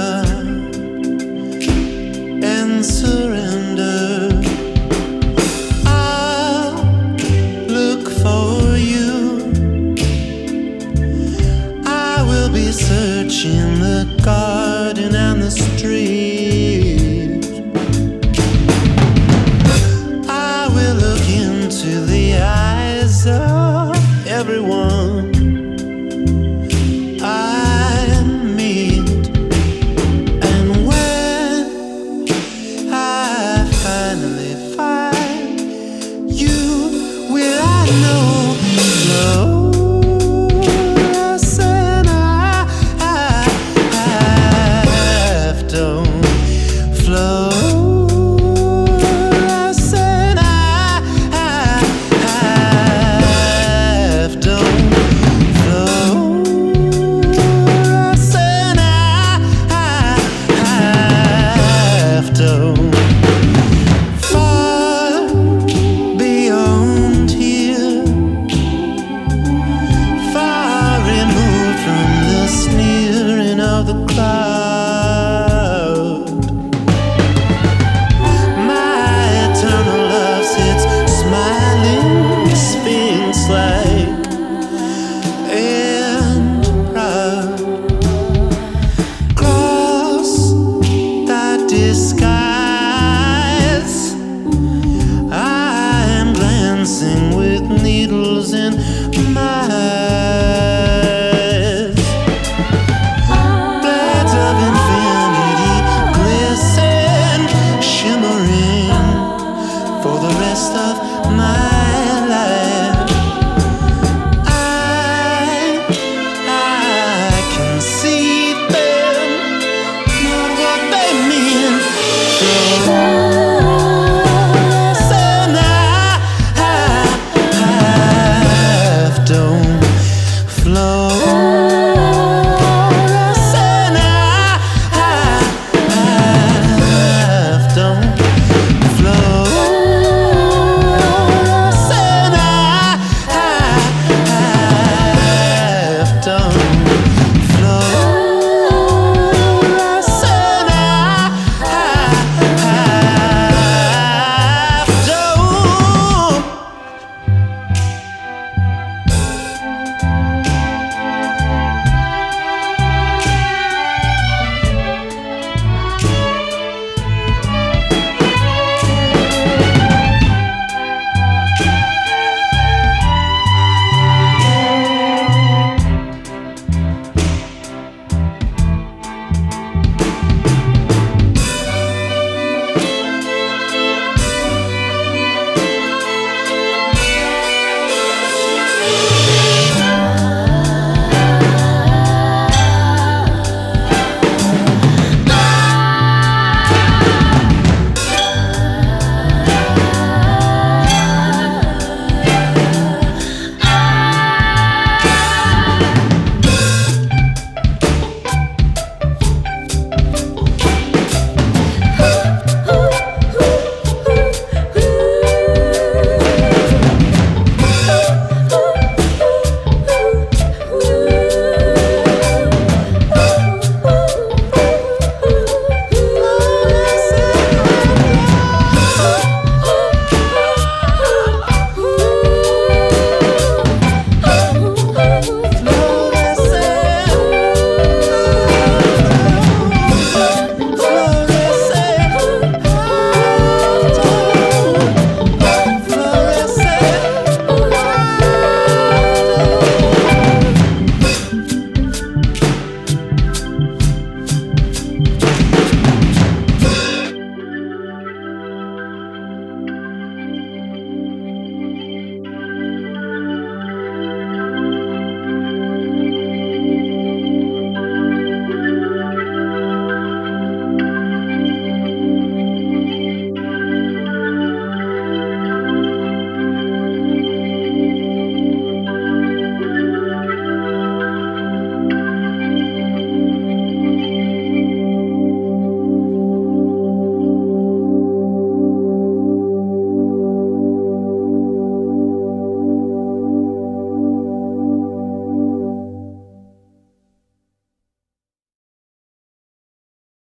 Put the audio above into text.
and surrender. I'll look for you. I will be searching the garden and the street. I will look into the eyes of everyone I meet, and when I finally find you, will I know close and I've done flow. Disguise, I am glancing with needles in my eyes. Blades of infinity glisten, shimmering for the rest of my life. I can see them, know what they mean.